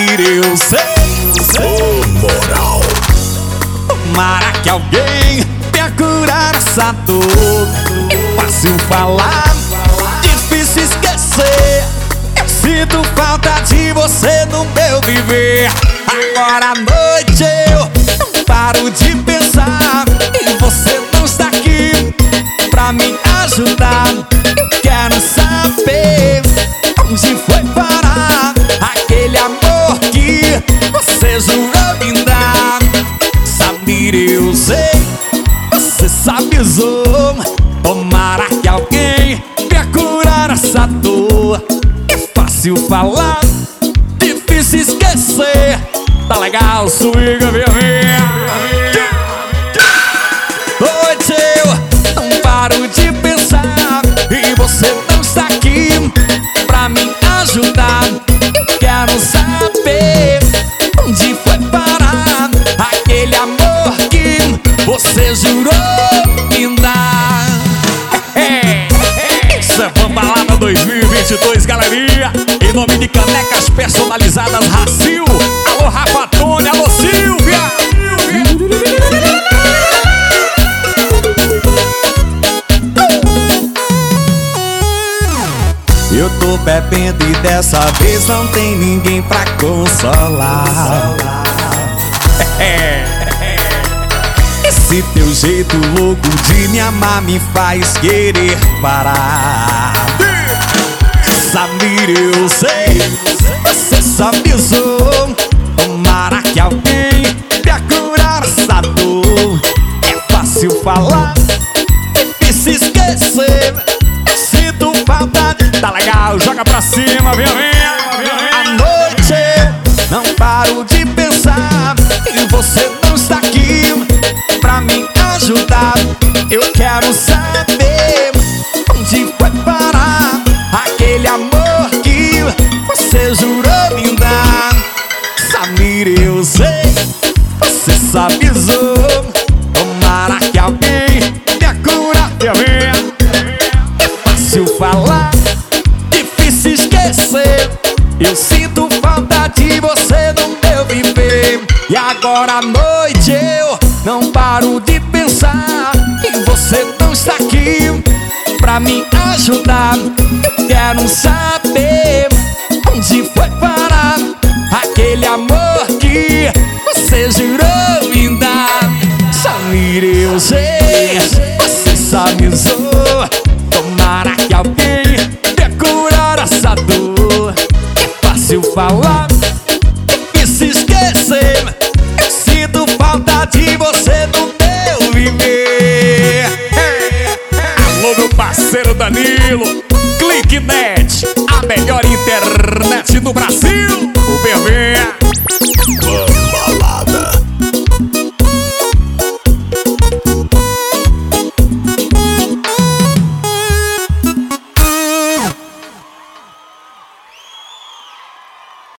Samir, eu sei, moral. tomara que alguém venha curar essa dor. É fácil falar, difícil esquecer. Eu sinto falta de você no meu viver. Agora à noite eu não paro de pensar e você não está aqui pra me ajudar. Eu quero saber onde foi parar aquele amor que você jurou me dar. Samir, eu sei, você sabe avisou. Tomara que alguém venha curar essa dor. É fácil falar, difícil esquecer. Tá legal, swing, minha. Noite eu não paro de pensar e você não está aqui pra me ajudar. Eu quero saber onde foi parar aquele amor que você jurou me dar. Isso é Vambalada 2022, galerinha. Em nome de canecas personalizadas Racil. Alô, Rafa Tony, alô, Silvia. Eu tô bebendo e dessa vez não tem ninguém pra consolar. Esse teu jeito louco de me amar me faz querer parar. Samir, eu sei, você sabe avisou. Tomara que alguém venha curar essa dor. É fácil falar, difícil esquecer. Eu sinto falta de... Tá legal, joga pra cima, vem. À noite eu não paro de pensar e você não está aqui pra me ajudar. Eu quero saber onde foi parar aquele amor que você jurou me dar. Samir, eu sei, você sabe avisou. Tomara que alguém venha curar teu bem. É fácil falar, difícil esquecer. Eu sinto falta de você no meu viver. E agora à noite eu não paro de pensar e você não está aqui pra me ajudar. Eu quero saber onde foi parar aquele amor que você jurou me dar. Samir, eu sei, você sabe avisou. Tomara que alguém venha curar essa dor. É fácil falar, difícil esquecer. Eu sinto falta de você no meu viver. Alô, meu parceiro Danilo, ClickNet, a melhor internet do Brasil. O bebê